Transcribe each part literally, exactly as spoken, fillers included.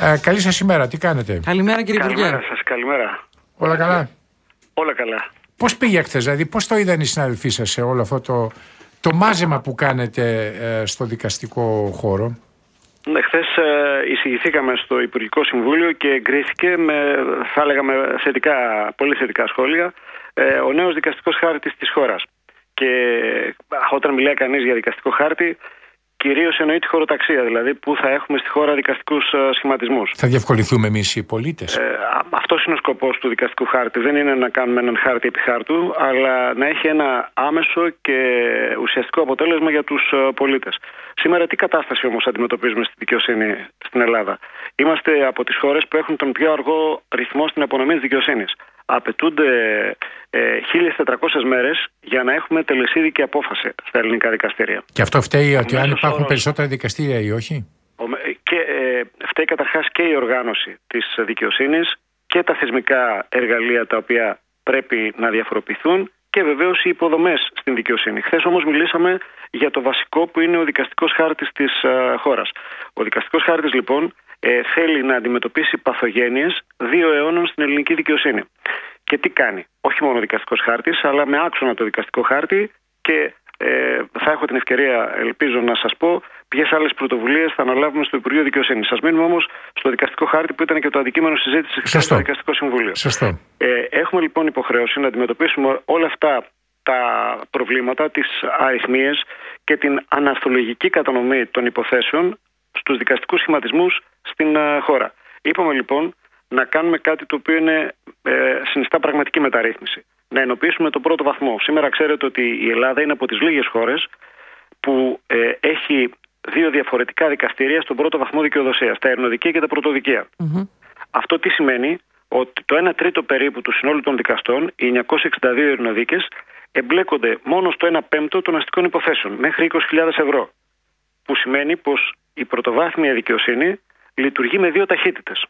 Ε, καλή σας ημέρα, τι κάνετε? Καλημέρα κύριε Υπουργέ. Καλημέρα σας, καλημέρα. Όλα καλά? Όλα καλά. Πώς πήγε χθες, δηλαδή πώς το είδαν οι συναδελφοί σας σε όλο αυτό το, το μάζεμα που κάνετε ε, στο δικαστικό χώρο? Ναι, χθες ε, εισηγηθήκαμε στο Υπουργικό Συμβούλιο και εγκρίθηκε με, θα έλεγα, με θετικά, πολύ θετικά σχόλια ε, ο νέος δικαστικός χάρτης της χώρας. Και όταν μιλάει κανείς για δικαστικό χάρτη, κυρίως εννοεί τη χωροταξία, δηλαδή που θα έχουμε στη χώρα δικαστικούς uh, σχηματισμούς. Θα διευκολυνθούμε εμείς οι πολίτες. Ε, αυτός είναι ο σκοπός του δικαστικού χάρτη. Δεν είναι να κάνουμε έναν χάρτη επί χάρτου, αλλά να έχει ένα άμεσο και ουσιαστικό αποτέλεσμα για τους uh, πολίτες. Σήμερα τι κατάσταση όμως αντιμετωπίζουμε στη δικαιοσύνη στην Ελλάδα? Είμαστε από τις χώρες που έχουν τον πιο αργό ρυθμό στην απονομή της δικαιοσύνης. Απαιτούνται ε, χίλιες τετρακόσιες μέρες για να έχουμε τελεσίδικη απόφαση στα ελληνικά δικαστήρια. Και αυτό φταίει ότι αν υπάρχουν όρος... περισσότερα δικαστήρια ή όχι? Και ε, φταίει καταρχάς και η οργάνωση της δικαιοσύνης και τα θεσμικά εργαλεία τα οποία πρέπει να διαφοροποιηθούν και βεβαίως οι υποδομές στην δικαιοσύνη. Χθες όμως μιλήσαμε για το βασικό που είναι ο δικαστικός χάρτης της α, χώρας. Ο δικαστικός χάρτης λοιπόν ε, θέλει να αντιμετωπίσει παθογένειες δύο αιώνων στην ελληνική δικαιοσύνη. Και τι κάνει? Όχι μόνο ο δικαστικός χάρτης, αλλά με άξονα το δικαστικό χάρτη και ε, θα έχω την ευκαιρία, ελπίζω να σας πω, ποιες άλλες πρωτοβουλίες θα αναλάβουμε στο Υπουργείο Δικαιοσύνης. Σας μείνουμε όμως στο δικαστικό χάρτη που ήταν και το αντικείμενο συζήτησης στο Δικαστικό Συμβούλιο. Σωστό. Ε, έχουμε λοιπόν υποχρέωση να αντιμετωπίσουμε όλα αυτά τα προβλήματα, τις αριθμίες και την αναρθολογική κατανομή των υποθέσεων στους δικαστικούς σχηματισμούς στην uh, χώρα. Είπαμε λοιπόν να κάνουμε κάτι το οποίο είναι, ε, συνιστά πραγματική μεταρρύθμιση. Να ενοποιήσουμε τον πρώτο βαθμό. Σήμερα ξέρετε ότι η Ελλάδα είναι από τις λίγες χώρες που ε, έχει δύο διαφορετικά δικαστήρια στον πρώτο βαθμό δικαιοδοσίας, τα ειρηνοδικεία και τα πρωτοδικεία. Mm-hmm. Αυτό τι σημαίνει? Ότι το ένα τρίτο περίπου του συνόλου των δικαστών, οι εννιακόσιες εξήντα δύο ειρηνοδίκες, εμπλέκονται μόνο στο ένα πέμπτο των αστικών υποθέσεων, μέχρι είκοσι χιλιάδες ευρώ. Που σημαίνει πως η πρωτοβάθμια δικαιοσύνη λειτουργεί με δύο ταχύτητες.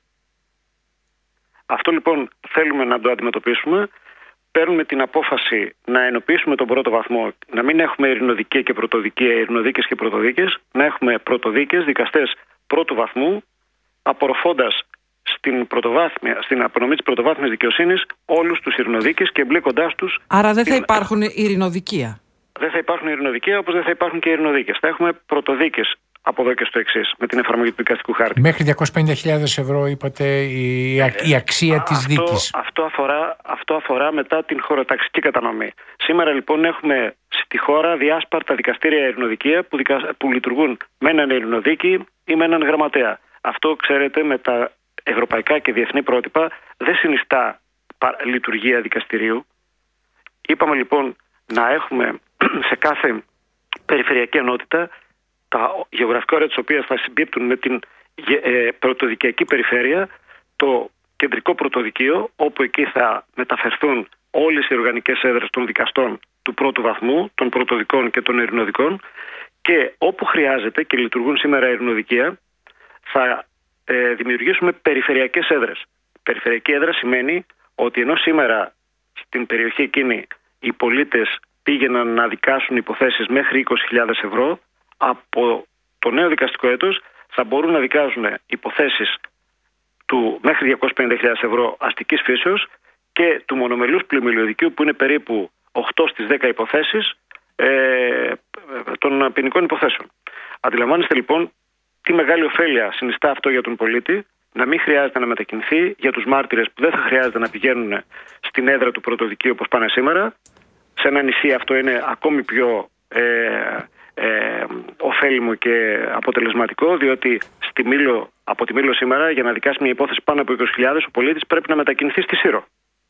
Αυτό λοιπόν θέλουμε να το αντιμετωπίσουμε. Παίρνουμε την απόφαση να ενοποιήσουμε τον πρώτο βαθμό, να μην έχουμε ειρηνοδικεία και πρωτοδικεία, ειρηνοδίκες και πρωτοδίκες, να έχουμε πρωτοδίκες, δικαστές πρώτου βαθμού, απορροφώντας στην, στην απονομή της πρωτοβάθμιας δικαιοσύνης όλους τους ειρηνοδίκες και εμπλέκοντάς τους. Άρα δεν θα την... υπάρχουν ειρηνοδικεία. Δεν θα υπάρχουν ειρηνοδικεία, όπως δεν θα υπάρχουν και ειρηνοδίκες. Θα έχουμε πρωτοδίκες από εδώ και στο εξής, με την εφαρμογή του δικαστικού χάρτη. Μέχρι διακόσιες πενήντα χιλιάδες ευρώ είπατε η, η αξία ε, της αυτό, δίκης. Αυτό αφορά, αυτό αφορά μετά την χωροταξική κατανομή. Σήμερα λοιπόν έχουμε στη χώρα διάσπαρτα δικαστήρια ειρηνοδικεία που, δικα, που λειτουργούν με έναν ειρηνοδίκη ή με έναν γραμματέα. Αυτό ξέρετε με τα ευρωπαϊκά και διεθνή πρότυπα δεν συνιστά λειτουργία δικαστηρίου. Είπαμε λοιπόν να έχουμε σε κάθε περιφερειακή ενότητα τα γεωγραφικά όρια της οποίας θα συμπίπτουν με την ε, πρωτοδικαϊκή περιφέρεια, το κεντρικό πρωτοδικείο, όπου εκεί θα μεταφερθούν όλες οι οργανικές έδρες των δικαστών του πρώτου βαθμού, των πρωτοδικών και των ειρηνοδικών, και όπου χρειάζεται και λειτουργούν σήμερα ειρηνοδικεία, θα ε, δημιουργήσουμε περιφερειακές έδρες. Περιφερειακή έδρα σημαίνει ότι ενώ σήμερα στην περιοχή εκείνη οι πολίτες πήγαιναν να δικάσουν υποθέσεις μέχρι είκοσι χιλιάδες ευρώ, από το νέο δικαστικό έτος θα μπορούν να δικάζουν υποθέσεις του μέχρι διακόσιες πενήντα χιλιάδες ευρώ αστικής φύσεως και του μονομελούς πλημμυλιωδικίου που είναι περίπου οκτώ στις δέκα υποθέσεις ε, των ποινικών υποθέσεων. Αντιλαμβάνεστε λοιπόν τι μεγάλη ωφέλεια συνιστά αυτό για τον πολίτη, να μην χρειάζεται να μετακινηθεί, για τους μάρτυρες που δεν θα χρειάζεται να πηγαίνουν στην έδρα του πρωτοδικείου όπως πάνε σήμερα. Σε ένα νησί αυτό είναι ακόμη πιο ε, ε, ωφέλιμο και αποτελεσματικό, διότι στη Μήλο, από τη Μήλο σήμερα για να δικάσει μια υπόθεση πάνω από είκοσι χιλιάδες ο πολίτης πρέπει να μετακινηθεί στη Σύρο.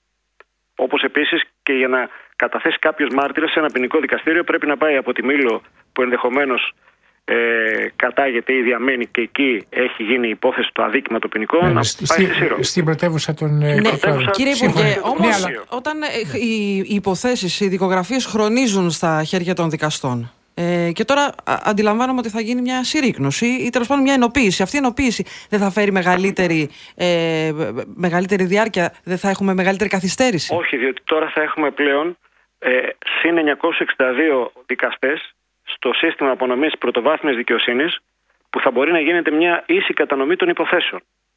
Όπως επίσης και για να καταθέσει κάποιος μάρτυρας σε ένα ποινικό δικαστήριο πρέπει να πάει από τη Μήλο που ενδεχομένως ε, κατάγεται ή διαμένει και εκεί έχει γίνει η υπόθεση το αδίκημα το ποινικό, ναι, να στη, πάει στη Σύρο. Στην πρωτεύουσα των ναι, πρωτεύουσα, κύριε Υπουργέ, όμως ναι, αλλά... όταν ε, οι, οι υποθέσεις, οι δικογραφίες χρονίζουν στα χέρια των δικαστών ε, και τώρα α, αντιλαμβάνομαι ότι θα γίνει μια συρρίκνωση ή τέλος πάντων μια ενοποίηση. Αυτή η ενοποίηση δεν θα φέρει μεγαλύτερη, ε, μεγαλύτερη διάρκεια, δεν θα έχουμε μεγαλύτερη καθυστέρηση? Όχι, διότι τώρα θα έχουμε πλέον ε, συν εννιακόσιους εξήντα δύο δικαστές στο σύστημα απονομής πρωτοβάθμιας δικαιοσύνης, που θα μπορεί να γίνεται μια ίση κατανομή των υποθέσεων.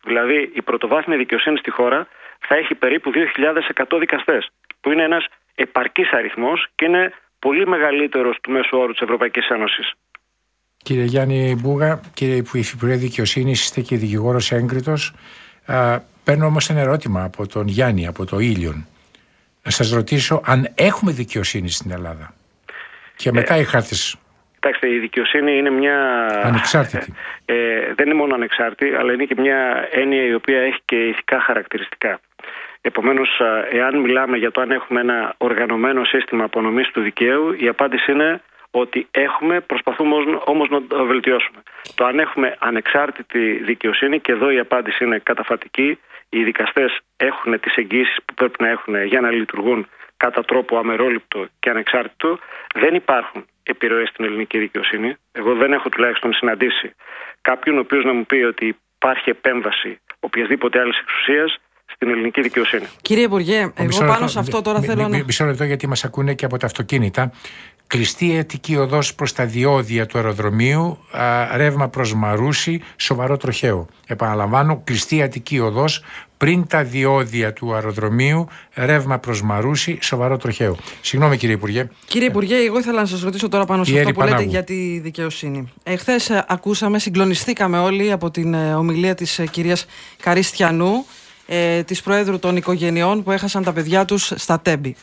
Δηλαδή η πρωτοβάθμια δικαιοσύνη στη χώρα θα έχει περίπου δύο χιλιάδες εκατό δικαστές, που είναι ένας επαρκής αριθμός και είναι πολύ μεγαλύτερος του μέσου όρου της Ευρωπαϊκής Ένωσης. Κύριε Γιάννη Μπούγα, κύριε Υφυπουργέ Δικαιοσύνης, είστε και δικηγόρος έγκριτος. Παίρνω όμως ένα ερώτημα από τον Γιάννη, από το Ήλιον. Να σας ρωτήσω αν έχουμε δικαιοσύνη στην Ελλάδα. Και μετά ε, οι χάρτες. Κοιτάξτε, η δικαιοσύνη είναι μια. Ανεξάρτητη. Ε, ε, δεν είναι μόνο ανεξάρτητη, αλλά είναι και μια έννοια η οποία έχει και ηθικά χαρακτηριστικά. Επομένως, εάν μιλάμε για το αν έχουμε ένα οργανωμένο σύστημα απονομής του δικαίου, η απάντηση είναι ότι έχουμε, προσπαθούμε όμως να το βελτιώσουμε. Το αν έχουμε ανεξάρτητη δικαιοσύνη, και εδώ η απάντηση είναι καταφατική, οι δικαστές έχουν τις εγγύησεις που πρέπει να έχουν για να λειτουργούν κατά τρόπο αμερόληπτο και ανεξάρτητο. Δεν υπάρχουν επιρροές στην ελληνική δικαιοσύνη. Εγώ δεν έχω τουλάχιστον συναντήσει κάποιον ο οποίος να μου πει ότι υπάρχει επέμβαση οποιασδήποτε άλλης εξουσίας στην ελληνική δικαιοσύνη. Κύριε Υπουργέ, εγώ πάνω λεπτό, σε αυτό τώρα μ, θέλω μ, να... Μισό λεπτό, γιατί μας ακούνε και από τα αυτοκίνητα. Κλειστή Αττική οδός προς τα διόδια του αεροδρομίου, α, ρεύμα προς Μαρούσι, σοβαρό τροχαίο. Επαναλαμβάνω, κλειστή Αττική οδός πριν τα διόδια του αεροδρομίου, ρεύμα προς Μαρούσι, σοβαρό τροχαίο. Συγγνώμη, κύριε Υπουργέ. Κύριε Υπουργέ, εγώ ήθελα να σας ρωτήσω τώρα πάνω σε αυτό που λέτε για τη δικαιοσύνη. Εχθές ακούσαμε, συγκλονιστήκαμε όλοι από την ομιλία της κυρίας Καρίστιανού, ε, της Προέδρου των Οικογενειών που έχασαν τα παιδιά τους στα Τέμπη.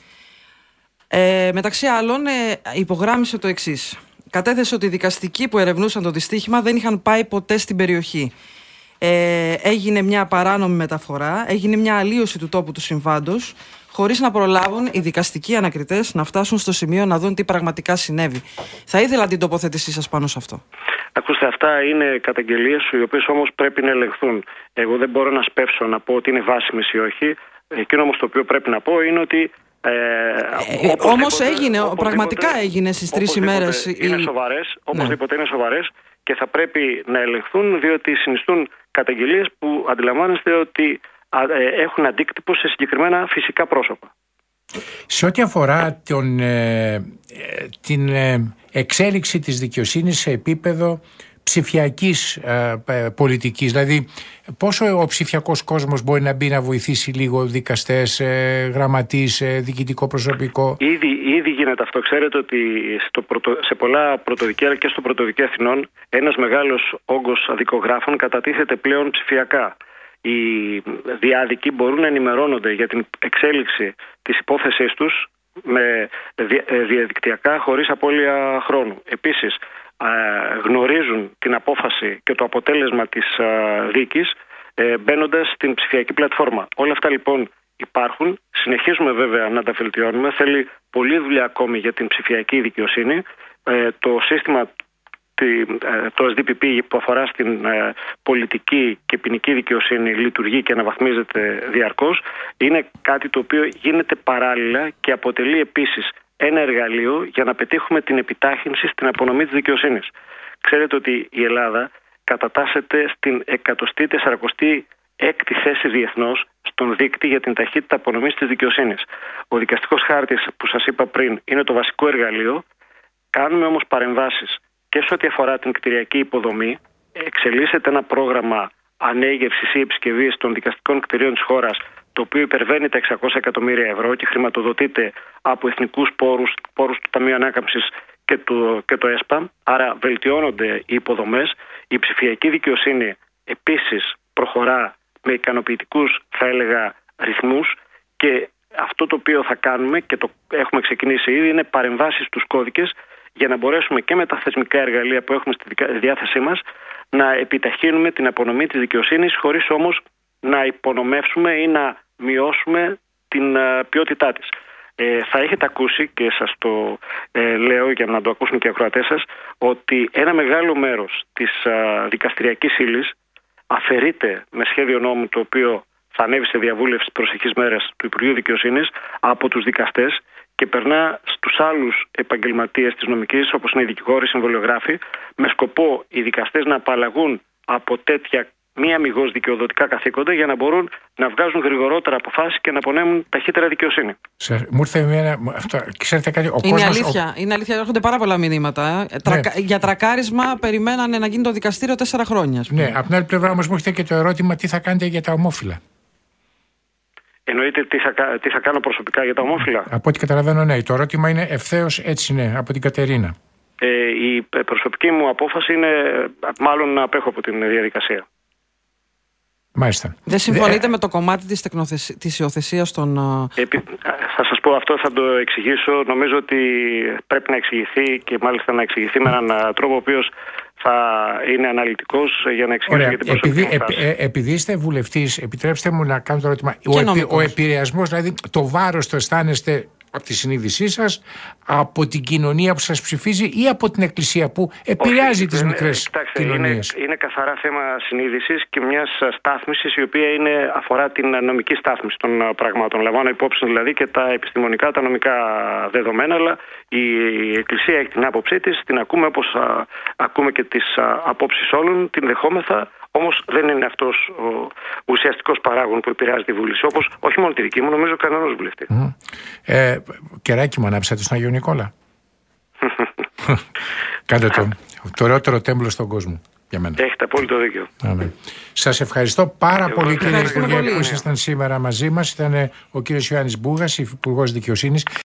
Ε, μεταξύ άλλων, ε, υπογράμμισε το εξής. Κατέθεσε ότι οι δικαστικοί που ερευνούσαν το δυστύχημα δεν είχαν πάει ποτέ στην περιοχή. Ε, έγινε μια παράνομη μεταφορά, έγινε μια αλλίωση του τόπου του συμβάντος, χωρίς να προλάβουν οι δικαστικοί ανακριτές να φτάσουν στο σημείο να δουν τι πραγματικά συνέβη. Θα ήθελα την τοποθέτησή σας πάνω σε αυτό. Ακούστε, αυτά είναι καταγγελίες οι οποίες όμως πρέπει να ελεγχθούν. Εγώ δεν μπορώ να σπεύσω να πω ότι είναι βάσιμες ή όχι. Εκείνο όμως το οποίο πρέπει να πω είναι ότι. Ε, ε, όμως έγινε, πραγματικά έγινε στις τρεις ημέρες. Είναι η... σοβαρές, οπωσδήποτε ναι. είναι σοβαρές και θα πρέπει να ελεγχθούν, διότι συνιστούν καταγγελίες που αντιλαμβάνεστε ότι ε, έχουν αντίκτυπο σε συγκεκριμένα φυσικά πρόσωπα. Σε ό,τι αφορά τον, ε, την ε, εξέλιξη της δικαιοσύνης σε επίπεδο ψηφιακής ε, πολιτικής, δηλαδή πόσο ο ψηφιακός κόσμος μπορεί να μπει να βοηθήσει λίγο δικαστές, ε, γραμματείς, ε, διοικητικό προσωπικό? Ήδη, ήδη γίνεται αυτό. Ξέρετε ότι στο πρωτο, σε πολλά πρωτοδικεία και στο πρωτοδικείο Αθηνών ένας μεγάλος όγκος δικογράφων κατατίθεται πλέον ψηφιακά. Οι διάδικοι μπορούν να ενημερώνονται για την εξέλιξη της υπόθεσής τους με διαδικτυακά χωρίς απώλεια χρόνου. Επίσης, γνωρίζουν την απόφαση και το αποτέλεσμα της δίκης μπαίνοντας στην ψηφιακή πλατφόρμα. Όλα αυτά λοιπόν υπάρχουν. Συνεχίζουμε βέβαια να τα βελτιώνουμε. Θέλει πολλή δουλειά ακόμη για την ψηφιακή δικαιοσύνη. Το σύστημα, το ες ντι πι πι που αφορά στην πολιτική και ποινική δικαιοσύνη λειτουργεί και αναβαθμίζεται διαρκώς. Είναι κάτι το οποίο γίνεται παράλληλα και αποτελεί επίσης ένα εργαλείο για να πετύχουμε την επιτάχυνση στην απονομή της δικαιοσύνης. Ξέρετε ότι η Ελλάδα κατατάσσεται στην εκατοστή τεσσαρακοστή έκτη θέση διεθνώς στον δείκτη για την ταχύτητα απονομής της δικαιοσύνης. Ο δικαστικός χάρτης που σας είπα πριν είναι το βασικό εργαλείο. Κάνουμε όμως παρεμβάσεις και σε ό,τι αφορά την κτηριακή υποδομή. Εξελίσσεται ένα πρόγραμμα ανέγευσης ή επισκευής των δικαστικών κτηρίων της χώρας, το οποίο υπερβαίνει τα εξακόσια εκατομμύρια ευρώ και χρηματοδοτείται από εθνικούς πόρους, πόρους του Ταμείου Ανάκαμψης και, του, και το ΕΣΠΑ. Άρα βελτιώνονται οι υποδομές. Η ψηφιακή δικαιοσύνη επίσης προχωρά με ικανοποιητικούς, θα έλεγα, ρυθμούς, και αυτό το οποίο θα κάνουμε και το έχουμε ξεκινήσει ήδη είναι παρεμβάσεις στους κώδικες για να μπορέσουμε και με τα θεσμικά εργαλεία που έχουμε στη διάθεσή μας να επιταχύνουμε την απονομή της δικαιοσύνης, χωρίς όμως να υπονομεύσουμε ή να μειώσουμε την uh, ποιότητά της. Ε, θα έχετε ακούσει, και σας το ε, λέω για να το ακούσουν και οι ακροατές σας, ότι ένα μεγάλο μέρος της uh, δικαστηριακής ύλης αφαιρείται με σχέδιο νόμου, το οποίο θα ανέβει σε διαβούλευση τις προσεχείς μέρες του Υπουργείου Δικαιοσύνης, από τους δικαστές και περνά στους άλλους επαγγελματίες της νομικής, όπως είναι οι δικηγόροι, οι συμβολιογράφοι, με σκοπό οι δικαστές να απαλλαγούν από τέτοια μία αμιγώς δικαιοδοτικά καθήκοντα για να μπορούν να βγάζουν γρηγορότερα αποφάσεις και να απονέμουν ταχύτερα δικαιοσύνη. Μου ήρθε ένα. Αυτό, ξέρετε κάτι, ο είναι, κόσμος, αλήθεια, ο... είναι αλήθεια, έρχονται πάρα πολλά μηνύματα. Ε. Τρακα... Ναι. Για τρακάρισμα περιμένανε να γίνει το δικαστήριο τέσσερα χρόνια. Ναι, από την άλλη πλευρά όμως μου έρχεται και το ερώτημα τι θα κάνετε για τα ομόφυλα. Εννοείται τι θα, τι θα κάνω προσωπικά για τα ομόφυλα. Από ό,τι καταλαβαίνω, ναι. Το ερώτημα είναι ευθέως έτσι, ναι, από την Κατερίνα. Ε, η προσωπική μου απόφαση είναι μάλλον να απέχω από την διαδικασία. Μάλιστα. Δεν συμφωνείτε Δε... με το κομμάτι της, τεκνοθεσ... της υιοθεσίας των... Επί... Θα σας πω αυτό, θα το εξηγήσω. Νομίζω ότι πρέπει να εξηγηθεί και μάλιστα να εξηγηθεί με έναν τρόπο ο οποίος θα είναι αναλυτικός για να εξηγήσει για την προσωπική επειδή, μου επ, ε, επειδή είστε βουλευτής, επιτρέψτε μου να κάνω το ερώτημα. Ο, επι, ο επηρεασμός, δηλαδή το βάρος το αισθάνεστε από τη συνείδησή σας, από την κοινωνία που σας ψηφίζει ή από την Εκκλησία που επηρεάζει τις μικρές κοινωνίες? Είναι, είναι καθαρά θέμα συνείδησης και μιας στάθμισης η οποία είναι, αφορά την νομική στάθμιση των πραγμάτων. Λαμβάνω υπόψη δηλαδή και τα επιστημονικά, τα νομικά δεδομένα, αλλά η Εκκλησία έχει την άποψή της, την ακούμε όπως α, ακούμε και τις α, απόψεις όλων, την δεχόμεθα. Όμως δεν είναι αυτός ο ουσιαστικός παράγων που επηρεάζει τη βούληση. Όπως όχι μόνο τη δική μου, νομίζω κανένας βουλευτή. Mm. Ε, κεράκι μου ανάψατε στον Αγίο Νικόλα. Κάντε το, το ωραιότερο τέμπλο στον κόσμο για μένα. Έχετε απόλυτο δίκιο. Άρα. Σας ευχαριστώ πάρα Εγώ πολύ, κύριε Υπουργέ, πολύ. που ήσασταν σήμερα μαζί μας. Ήταν ο κύριος Ιωάννης Μπούγας, Υπουργός Δικαιοσύνης.